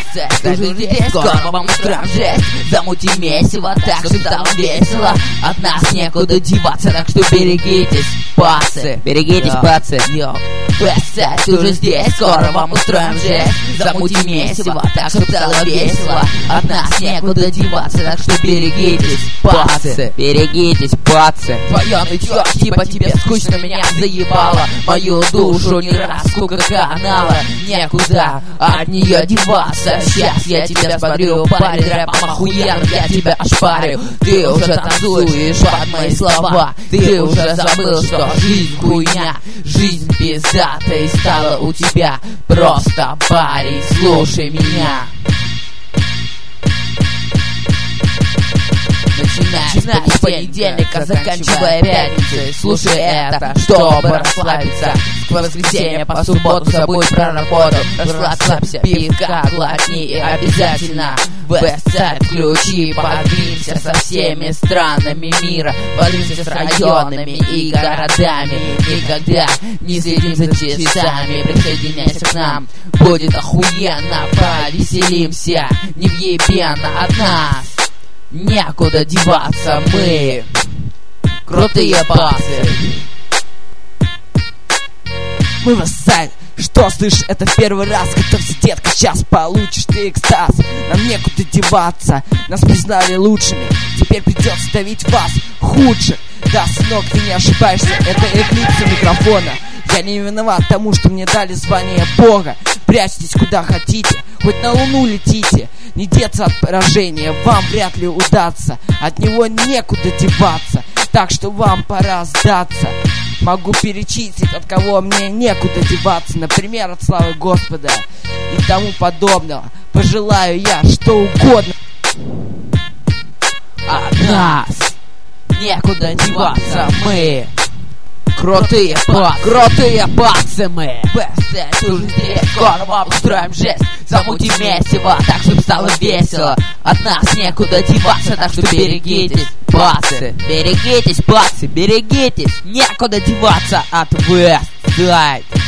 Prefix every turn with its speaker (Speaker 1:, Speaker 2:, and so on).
Speaker 1: Ты уже здесь, скоро вам устроим жесть. Замутим месиво так, чтобы стало весело. От нас некуда деваться, так что берегитесь, пацы.
Speaker 2: Берегитесь, пацы.
Speaker 1: Йоу, Westside, ты уже здесь, скоро вам устроим жесть. Замутим месиво так, чтобы стало весело. От нас некуда деваться, так что берегитесь, пацы.
Speaker 2: Берегитесь, пацы.
Speaker 1: Твоё нытьё, типа тебе скучно, меня заебало. Мою душу не раз скука канала. Некуда от неё деваться. Сейчас я тебя смотрю, парень, рэпом охуенно я тебя ошпарю. Ты уже танцуешь под мои слова. Ты уже забыл, что жизнь хуйня. Жизнь пиздатой стала у тебя. Просто, парень, слушай меня. Начиная с понедельника, заканчивая пятницей. Слушай это, чтобы расслабиться. С воскресенья по субботу забудь про работу. Расслабься, пивка глотни и обязательно Westside включи. Подвинься со всеми странами мира. Подвинься с районами и городами. Никогда не следим за часами. Присоединяйся к нам, будет охуенно. Повеселимся, не въебенно от нас. Некуда деваться, мы крутые пасы.
Speaker 3: Мы Westside. Что слышишь, это в первый раз. Готовься, детка, сейчас получишь ты экстаз. Нам некуда деваться, нас признали лучшими. Теперь придется давить вас худших. Да, сынок, ты не ошибаешься, это эклипса микрофона. Я не виноват тому, что мне дали звание Бога. Прячьтесь куда хотите, хоть на Луну летите. Не деться от поражения, вам вряд ли удастся. От него некуда деваться, так что вам пора сдаться. Могу перечислить, от кого мне некуда деваться. Например, от славы Господа и тому подобного. Пожелаю я что угодно.
Speaker 1: От нас некуда деваться, мы крутые пацы мы. Westside, уже здесь, скоро вам устроим жесть. Замутим месиво так, чтобы стало весело. От нас некуда деваться, так что берегитесь, пацы.
Speaker 2: Берегитесь, пацы, берегитесь.
Speaker 1: Некуда деваться от Westside.